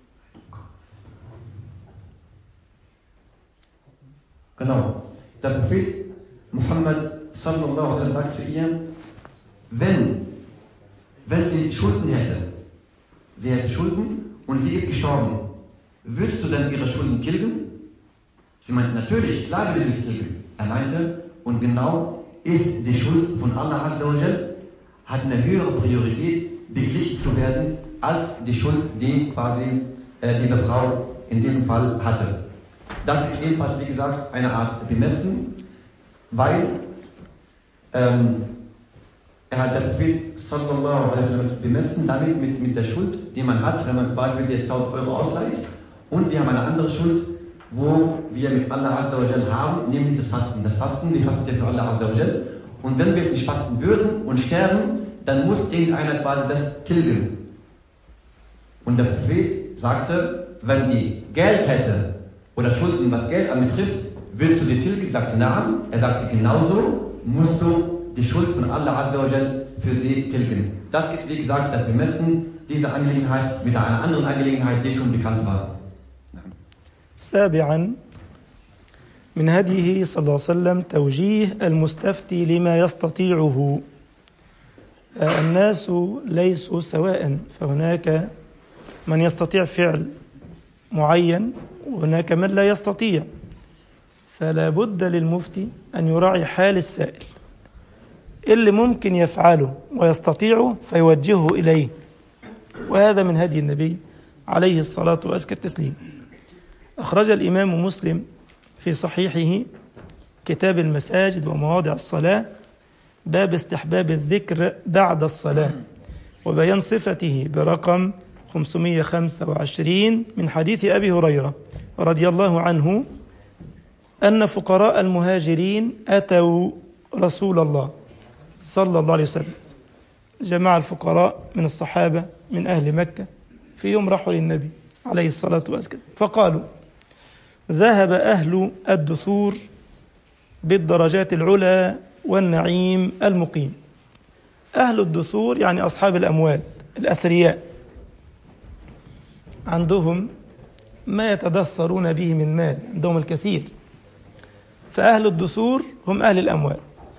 Speaker 2: genau, der Prophet Muhammad sallallahu alaihi wasallam sagt zu ihr: Wenn, wenn sie Schulden hätte, sie hätte Schulden und sie ist gestorben, würdest du dann ihre Schulden tilgen? Sie meinte, natürlich, klar würde sie tilgen. Er meinte, und genau ist die Schuld von Allah Azza wa Jal, hat eine höhere Priorität, beglichen zu werden, als die Schuld, die quasi äh, diese Frau in diesem Fall hatte. Das ist ebenfalls, wie gesagt, eine Art Bemessen, weil ähm, er hat der Prophet sallallahu alaihi wasallam bemessen, damit mit, mit der Schuld, die man hat, wenn man zum Beispiel jetzt tausend Euro ausgleicht, und wir haben eine andere Schuld, wo wir mit Allah Azza wa Jal haben, nämlich das Fasten. Das Fasten, wir fasten ja für Allah Azza wa Jal, und wenn wir es nicht fasten würden und sterben, dann muss irgendeiner quasi das tilgen. Und der Prophet sagte, wenn die Geld hätte oder Schulden, was Geld anbetrifft, willst du sie tilgen? Sagte nein. Er sagte, genauso musst du die Schuld von Allah Azza wa Jal für sie tilgen. Das ist, wie gesagt, das Bemessen dieser Angelegenheit mit einer anderen Angelegenheit, die schon bekannt war.
Speaker 1: سابعا من هديه صلى الله عليه وسلم توجيه المستفتي لما يستطيعه. الناس ليسوا سواء، فهناك من يستطيع فعل معين وهناك من لا يستطيع، فلا بد للمفتي أن يراعي حال السائل، اللي ممكن يفعله ويستطيعه فيوجهه إليه، وهذا من هدي النبي عليه الصلاة وأزكى التسليم. أخرج الإمام مسلم في صحيحه كتاب المساجد ومواضع الصلاة باب استحباب الذكر بعد الصلاة وبيان صفته برقم خمسمائة وخمسة وعشرين من حديث أبي هريرة رضي الله عنه أن فقراء المهاجرين أتوا رسول الله صلى الله عليه وسلم. جماعة الفقراء من الصحابة من أهل مكة في يوم راحوا للنبي عليه الصلاة والسلام فقالوا: ذهب أهل الدثور بالدرجات العلى والنعيم المقيم. أهل الدثور يعني أصحاب الأموال الأثرياء، عندهم ما يتدثرون به من مال، عندهم الكثير، فأهل الدثور هم أهل الأموال.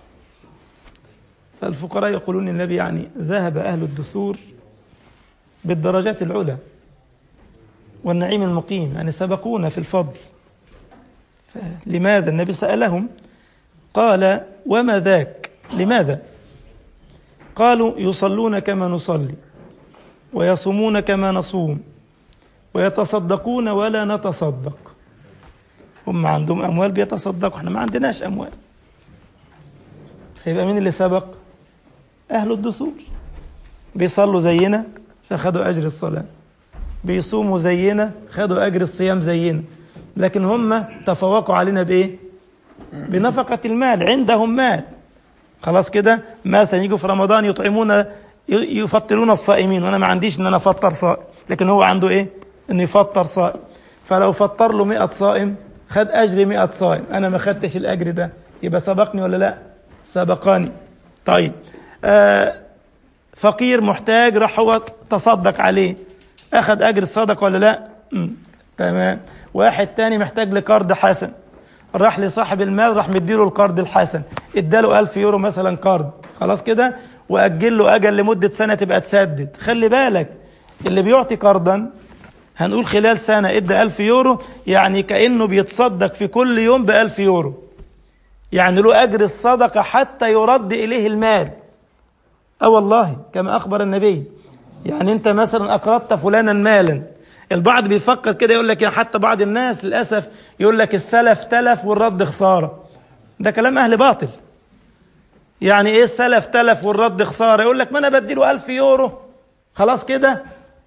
Speaker 1: فالفقراء يقولون النبي يعني ذهب أهل الدثور بالدرجات العلى والنعيم المقيم، يعني سبقونا في الفضل. لماذا؟ النبي سألهم قال: وما ذاك؟ لماذا؟ قالوا: يصلون كما نصلي ويصومون كما نصوم ويتصدقون ولا نتصدق. هم عندهم أموال بيتصدقوا، احنا ما عندناش أموال. فيبقى مين اللي سبق؟ أهل الدثور. بيصلوا زينا فخدوا أجر الصلاة، بيصوموا زينا خدوا أجر الصيام زينا، لكن هم تفوقوا علينا بإيه؟ بنفقة المال، عندهم مال. خلاص كده، مثلا يجوا في رمضان يطعمون يفطرون الصائمين، وأنا ما عنديش إن أنا أفطر صائم، لكن هو عنده إيه؟ إنه يفطر صائم. فلو فطر له مئة صائم خد أجر مئة صائم، أنا ما خدتش الأجر ده، يبقى سبقني ولا لا؟ سبقاني. طيب آه فقير محتاج راح هو تصدق عليه، أخذ أجر الصدق ولا لا؟ م. تمام. واحد تاني محتاج لقرض حسن، راح لصاحب المال راح مديله القرض الحسن، اداله ألف يورو مثلا قرض، خلاص كده، وأجل له أجل لمدة سنة تبقى تسدد. خلي بالك، اللي بيعطي قرضا هنقول خلال سنة ادى ألف يورو، يعني كأنه بيتصدق في كل يوم بألف يورو، يعني له أجر الصدقة حتى يرد إليه المال. أه والله كما أخبر النبي. يعني أنت مثلا أقرضت فلانا مالا، البعض بيفكر كده يقول لك، يعني حتى بعض الناس للأسف يقول لك السلف تلف والرد خسارة. ده كلام أهل باطل. يعني إيه السلف تلف والرد خسارة؟ يقول لك ما أنا بديله ألف يورو خلاص كده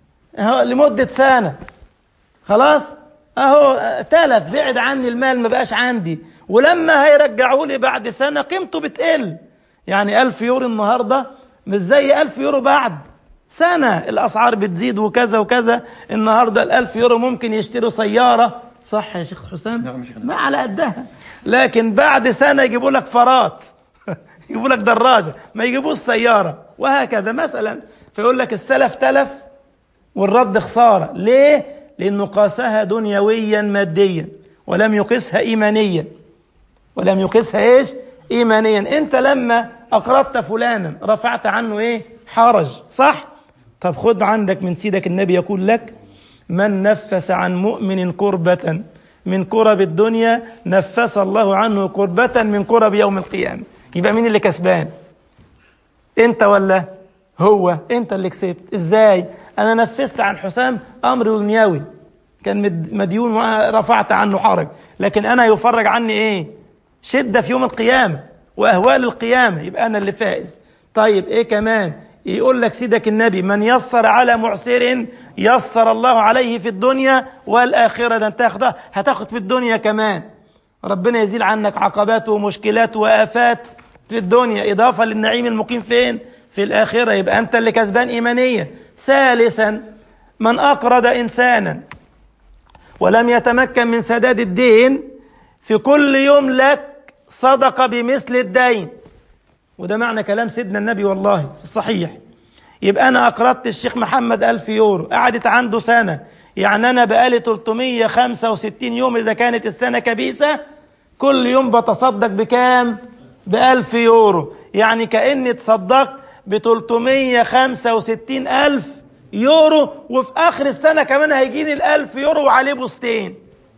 Speaker 1: لمدة سنة، خلاص أهو تلف، بعد عني المال ما بقاش عندي، ولما هيرجعوا لي بعد سنة قيمته بتقل. يعني ألف يورو النهاردة مش زي ألف يورو بعد سنة، الأسعار بتزيد وكذا وكذا. النهاردة الألف يورو ممكن يشتروا سيارة، صح يا شيخ حسام؟ ما على قدها، لكن بعد سنة يجيبوا لك فرات يجيبوا لك دراجة، ما يجيبوش سيارة، وهكذا مثلا. فيقول لك السلف تلف والرد خسارة. ليه؟ لأنه قاسها دنيويا ماديا ولم يقيسها إيمانيا، ولم يقيسها إيش؟ إيمانيا. أنت لما أقرضت فلانا رفعت عنه إيه؟ حرج، صح؟ طب خد عندك من سيدك النبي يقول لك: من نفس عن مؤمن كربة من كرب الدنيا نفس الله عنه كربة من كرب يوم القيامة. يبقى مين اللي كسبان؟ أنت ولا هو؟ أنت اللي كسبت. إزاي؟ أنا نفست عن حسام أمر دنيوي، كان مديون ورفعت عنه حرج، لكن أنا يفرج عني إيه؟ شدة في يوم القيامة وأهوال القيامة، يبقى أنا اللي فائز. طيب إيه كمان؟ يقول لك سيدك النبي: من يسر على معسر يسر الله عليه في الدنيا والآخرة. ده أنت هتاخد هتاخد في الدنيا كمان، ربنا يزيل عنك عقبات ومشكلات وآفات في الدنيا، إضافة للنعيم المقيم فين؟ في الآخرة. يبقى أنت اللي كسبان إيمانيا. ثالثا: من أقرض إنسانا ولم يتمكن من سداد الدين في كل يوم لك صدقة بمثل الدين. وده معنى كلام سيدنا النبي والله في الصحيح. يبقى أنا أقرضت الشيخ محمد ألف يورو، قعدت عنده سنة، يعني أنا بقالي ثلاثمية وخمسة وستين يوم إذا كانت السنة كبيسة، كل يوم بتصدق بكام؟ بألف يورو. يعني كأني تصدقت بثلاثمية وخمسة وستين ألف يورو، وفي آخر السنة كمان هيجيني الألف يورو وعليه بوستين.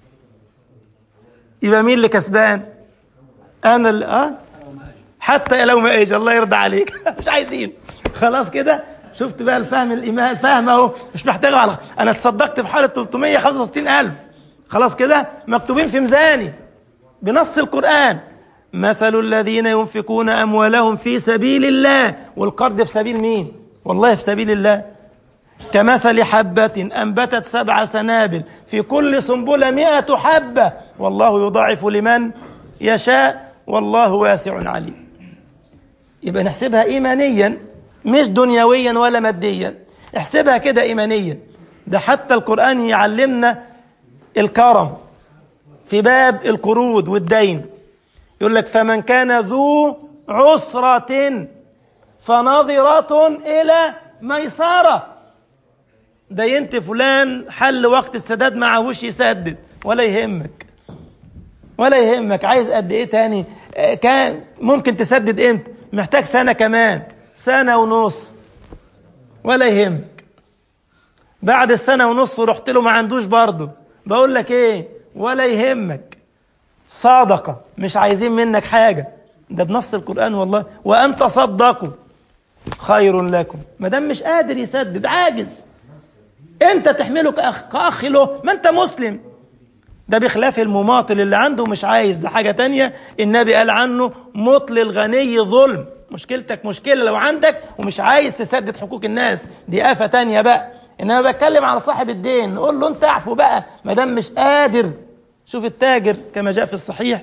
Speaker 1: يبقى مين اللي كسبان؟ أنا اللي أه حتى لو ما ايش الله يرضى عليك مش عايزين خلاص كده. شفت بقى الفهم الإيمان، الفهم اهو، مش محتاج على انا تصدقت في حاله ثلاثمية وخمسة وستين ألف، خلاص كده مكتوبين في ميزاني بنص القرآن: مثل الذين ينفقون أموالهم في سبيل الله، والقرض في سبيل مين؟ والله في سبيل الله. كمثل حبة أنبتت سبع سنابل في كل سنبلة مئة حبة والله يضاعف لمن يشاء والله واسع عليم. يبقى نحسبها إيمانيا مش دنيويا ولا ماديا، احسبها كده إيمانيا. ده حتى القرآن يعلمنا الكرم في باب القروض والدين، يقول لك: فمن كان ذو عسرة فنظرة إلى ميسرة. دينت فلان حل وقت السداد معهوش يسدد، ولا يهمك ولا يهمك. عايز قد ايه تاني؟ كان ممكن تسدد امتى؟ محتاج سنة كمان، سنة ونص، ولا يهمك. بعد السنة ونص رحت له ما عندوش برضه، بقول لك ايه؟ ولا يهمك. صادقة، مش عايزين منك حاجة. ده بنص القرآن والله. وأن تصدقوا خير لكم. ما دام مش قادر يسدد، عاجز، انت تحمله كأخ, كأخ له، ما انت مسلم. ده بخلاف المماطل اللي عنده مش عايز، ده حاجة تانية. النبي قال عنه: مطل الغني ظلم. مشكلتك مشكلة لو عندك ومش عايز تسدد حقوق الناس، دي آفة تانية بقى. إنما بتكلم على صاحب الدين، نقول له انت اعفو بقى ما دام مش قادر. شوف التاجر كما جاء في الصحيح: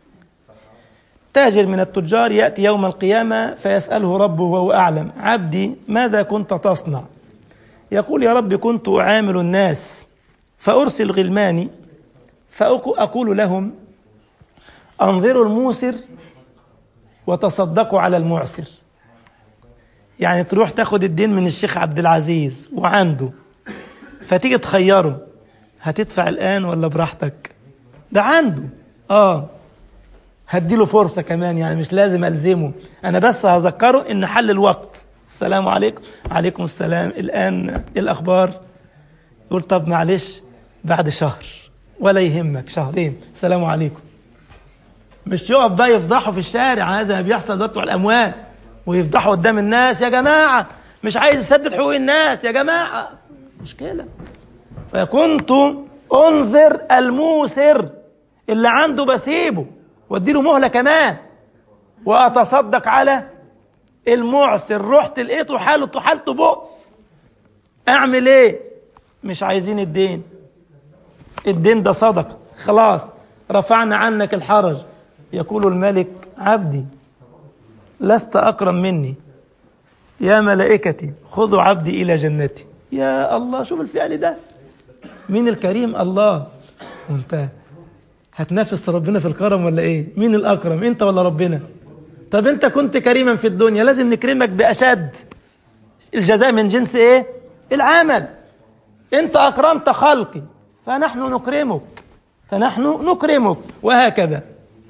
Speaker 1: تاجر من التجار يأتي يوم القيامة فيسأله ربه وهو أعلم: عبدي ماذا كنت تصنع؟ يقول: يا رب كنت أعامل الناس فأرسل غلماني فأقول لهم: أنظروا الموسر وتصدقوا على المعسر. يعني تروح تاخد الدين من الشيخ عبد العزيز وعنده، فتيجي تخيره: هتدفع الآن ولا براحتك؟ ده عنده، آه هديله فرصة كمان، يعني مش لازم ألزمه، أنا بس هذكره إن حل الوقت. السلام عليكم. عليكم السلام. الآن الأخبار؟ يقول طب معلش بعد شهر، ولا يهمك شهرين، السلام عليكم. مش يقف بقى يفضحوا في الشارع، هذا بيحصل دلوقتي على الأموال، ويفضحوا قدام الناس، يا جماعة مش عايز يسدد حقوق الناس يا جماعة، مشكلة. فكنت أنذر الموسر، اللي عنده بسيبه واديله مهلة كمان، وأتصدق على المعسر. رحت لقيته حالته حالته بؤس، أعمل إيه؟ مش عايزين الدين، الدين ده صدقة، خلاص رفعنا عنك الحرج. يقول الملك عبدي لست أكرم مني، يا ملائكتي خذوا عبدي إلى جنتي. يا الله، شوف الفعل ده، مين الكريم؟ الله. وانت هتنافس ربنا في الكرم ولا ايه؟ مين الأكرم، انت ولا ربنا؟ طب انت كنت كريما في الدنيا، لازم نكرمك بأشد، الجزاء من جنس ايه؟ العمل. انت أكرمت خلقي فنحن نكرمك، فنحن نكرمك، وهكذا.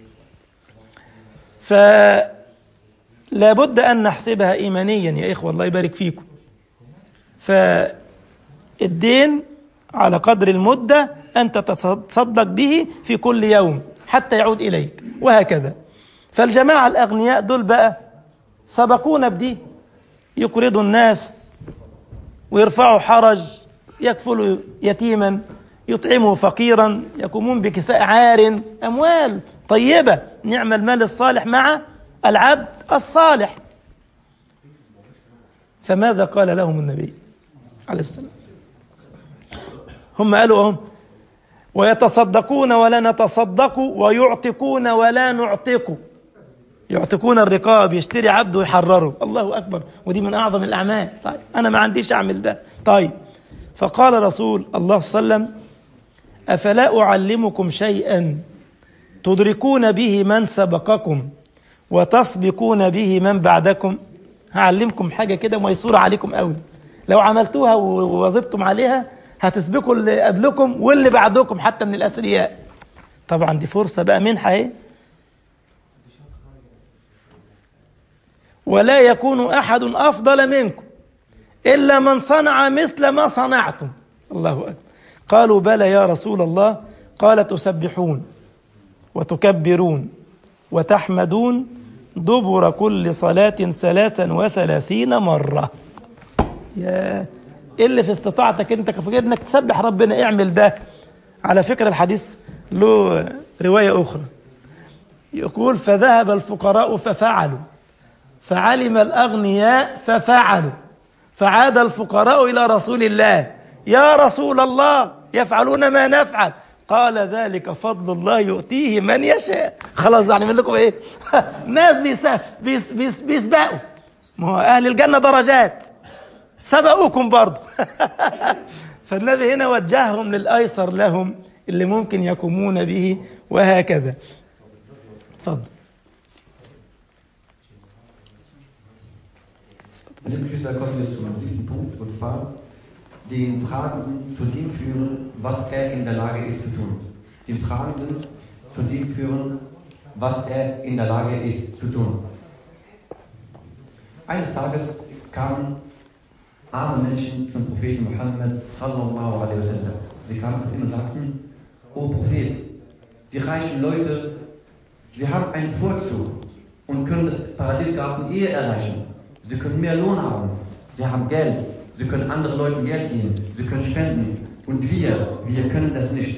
Speaker 1: فلا بد أن نحسبها إيمانيا يا إخوة، الله يبارك فيكم. فالدين على قدر المدة أنت تتصدق به في كل يوم حتى يعود إليك، وهكذا. فالجماعة الأغنياء دول بقى سبقونا بدي، يقرضوا الناس ويرفعوا حرج، يكفلوا يتيما، يطعموا فقيرا، يقومون بكساء عار، أموال طيبة، نعم المال الصالح مع العبد الصالح. فماذا قال لهم النبي عليه السلام؟ هم قالوا هم ويتصدقون ولا نتصدق، ويعتقون ولا نعتق. يعتقون الرقاب، يشتري عبد ويحرره، الله أكبر، ودي من أعظم الأعمال. طيب أنا ما عنديش أعمل ده. طيب فقال رسول الله صلى الله عليه وسلم أفلا أعلمكم شيئا تدركون به من سبقكم وتسبقون به من بعدكم؟ هعلمكم حاجة كده ميسورة عليكم قوي، لو عملتوها وواظبتم عليها هتسبقوا اللي قبلكم واللي بعدكم حتى من الأثرياء. طبعا دي فرصة بقى، منحة ايه. ولا يكون أحد أفضل منكم إلا من صنع مثل ما صنعتم. الله أكبر. قالوا بلى يا رسول الله. قال تسبحون وتكبرون وتحمدون دبر كل صلاة ثلاثا وثلاثين مرة. يا اللي في استطاعتك انت كفكر انك تسبح ربنا اعمل ده. على فكرة الحديث له رواية أخرى، يقول فذهب الفقراء ففعلوا، فعلم الأغنياء ففعلوا، فعاد الفقراء إلى رسول الله، يا رسول الله يفعلون ما نفعل. قال ذلك فضل الله يؤتيه من يشاء. خلاص يعني من لكم ايه؟ ناس بيس بيس بيسبقوا، ما هو أهل الجنة درجات، سبقوكم برضه. فالنبي هنا وجههم للأيسر لهم اللي ممكن يقومون به، وهكذا. تفضل.
Speaker 2: Liebe Geschwister, kommen wir zum siebten Punkt, und zwar den Fragenden zu dem führen, was er in der Lage ist zu tun. Den Fragenden zu dem führen, was er in der Lage ist zu tun. Eines Tages kamen arme Menschen zum Propheten Muhammad sallallahu alaihi wasallam. Sie kamen zu ihm und sagten: O Prophet, die reichen Leute, sie haben einen Vorzug und können das Paradiesgarten eher erreichen. Sie können mehr Lohn haben, sie haben Geld, sie können anderen Leuten Geld geben, sie können spenden. Und wir, wir können das nicht.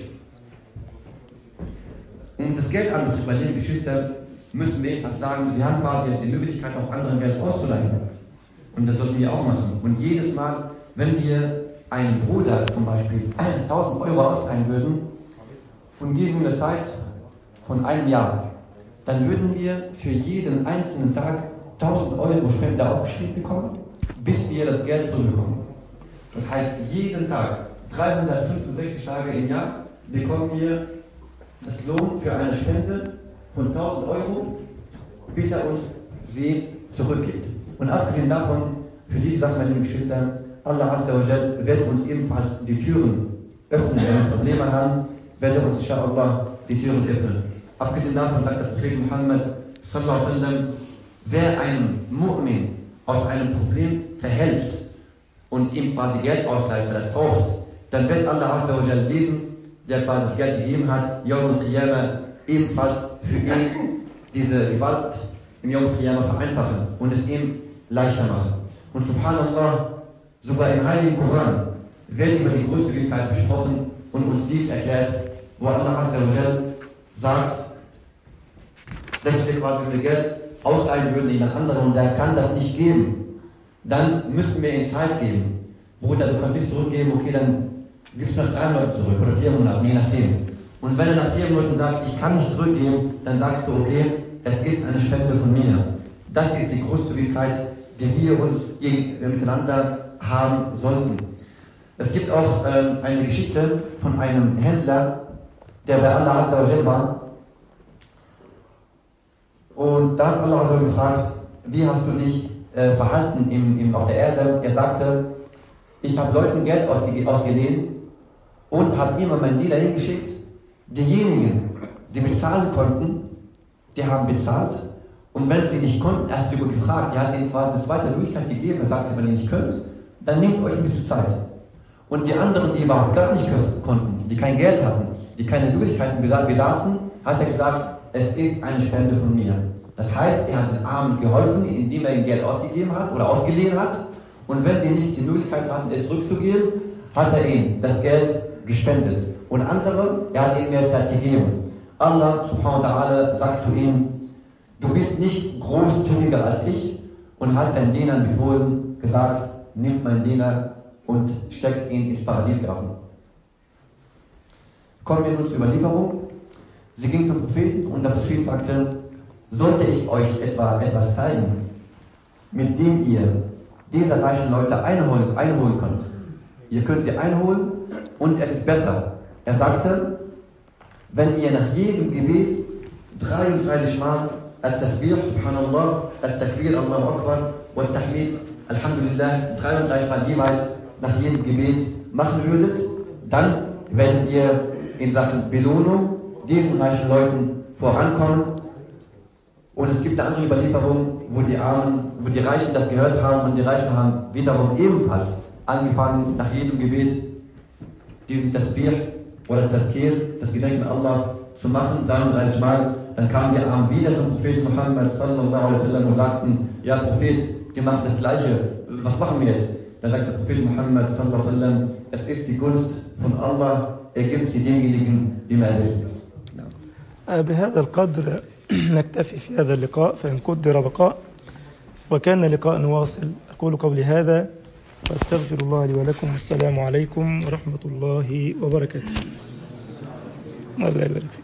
Speaker 2: Um das Geld anbetrifft, bei den Geschwistern, müssen wir einfach sagen, sie haben quasi jetzt die Möglichkeit, auch anderen Geld auszuleihen. Und das sollten wir auch machen. Und jedes Mal, wenn wir einem Bruder zum Beispiel tausend Euro ausleihen würden, von gegebener Zeit von einem Jahr, dann würden wir für jeden einzelnen Tag tausend Euro Spende aufgeschrieben bekommen, bis wir das Geld zurückbekommen. Das heißt, jeden Tag, dreihundertfünfundsechzig Tage im Jahr, bekommen wir das Lohn für eine Spende von tausend Euro, bis er uns sie zurückgibt. Und abgesehen davon, für diese Sache, meine lieben Geschwister, Allah Azza wa Jal wird uns ebenfalls die Türen öffnen. Wenn wir Probleme haben, wird er uns inshallah die Türen öffnen. Abgesehen davon sagt der Prophet Muhammad sallallahu alaihi wasallam, wer einen Mu'min aus einem Problem verhält und ihm quasi Geld ausleiht, weil er es braucht, dann wird Allah Azza wa Jal diesen, der quasi das Geld gegeben hat, Yawm al-Qiyamah ebenfalls für ihn diese Gewalt im Yawm al-Qiyamah vereinfachen und es ihm leichter machen. Und subhanallah, sogar im Heiligen Koran wird über die Großzügigkeit besprochen und uns dies erklärt, wo Allah Azza wa Jal sagt, dass wir quasi für Geld ausleihen würden in einen anderen und der kann das nicht geben, dann müssten wir ihm Zeit geben. Bruder, du kannst nicht zurückgeben, okay, dann gibst du nach drei Monaten zurück oder vier Monaten, je nachdem. Und wenn er nach vier Monaten sagt, ich kann nicht zurückgeben, dann sagst du, okay, es ist eine Spende von mir. Das ist die Großzügigkeit, die wir uns miteinander haben sollten. Es gibt auch ähm, eine Geschichte von einem Händler, der bei Allah Azza wa Jal war. Und da hat Allah Azza wa Jal gefragt, wie hast du dich äh, verhalten im, im, auf der Erde? Er sagte, ich habe Leuten Geld ausge ausgeliehen und habe immer meinen Dealer hingeschickt. Diejenigen, die bezahlen konnten, die haben bezahlt. Und wenn sie nicht konnten, er hat sie gefragt, er hat ihnen quasi eine zweite Möglichkeit gegeben. Er sagte, wenn ihr nicht könnt, dann nehmt euch ein bisschen Zeit. Und die anderen, die überhaupt gar nicht konnten, die kein Geld hatten, die keine Möglichkeiten besaßen, hat er gesagt, es ist eine Spende von mir. Das heißt, er hat den Armen geholfen, indem er ihnen Geld ausgegeben hat oder ausgeliehen hat. Und wenn die nicht die Möglichkeit hatten, es zurückzugeben, hat er ihnen das Geld gespendet. Und andere, er hat ihnen mehr Zeit gegeben. Allah subhanahu wa ta'ala sagt zu ihm, du bist nicht großzügiger als ich, und hat den Dienern befohlen, gesagt, nimmt meinen Diener und steckt ihn ins Paradies werfen. Kommen wir nun zur Überlieferung. Sie ging zum Propheten und der Prophet sagte, sollte ich euch etwa etwas zeigen, mit dem ihr diese reichen Leute einholen, einholen könnt. Ihr könnt sie einholen und es ist besser. Er sagte, wenn ihr nach jedem Gebet dreiunddreißig Mal Al-Tasbih, Subhanallah, Al-Takbir, Allahu Akbar, Al-Tahmid, Alhamdulillah, dreiunddreißig Mal jeweils nach jedem Gebet machen würdet, dann werdet ihr in Sachen Belohnung diesen reichen Leuten vorankommen. Und es gibt eine andere Überlieferung, wo die Armen, wo die Reichen das gehört haben und die Reichen haben wiederum ebenfalls angefangen, nach jedem Gebet diesen Tasbih oder Tadkir, das Gedenken Allahs, zu machen, dreiunddreißig Mal. Dann kamen die Armen wieder zum Propheten Muhammad sallallahu alaihi wasallam und sagten, ja Prophet, die machen das Gleiche, was machen wir jetzt? Dann sagt der Prophet Muhammad sallallahu alaihi wasallam, es ist die Gunst von Allah, er gibt sie demjenigen, dem er will.
Speaker 1: بهذا القدر نكتفي في هذا اللقاء فإن قدر بقاء وكان لقاء واصل. أقول قولي هذا وأستغفر الله لي ولكم. السلام عليكم ورحمة الله وبركاته. الله يبارك فيك.